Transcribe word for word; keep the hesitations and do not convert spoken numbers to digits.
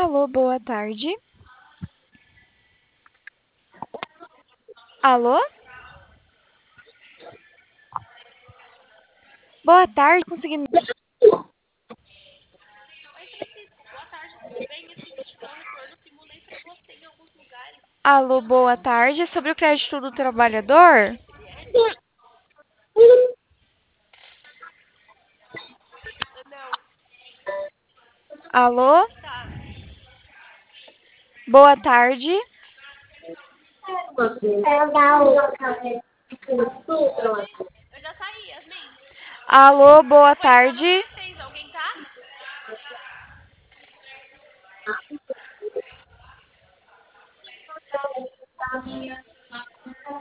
Alô, boa tarde. Alô? Boa tarde, consegui me... Alô, boa tarde. É sobre o crédito do trabalhador? Alô? Boa tarde. Alô, boa tarde.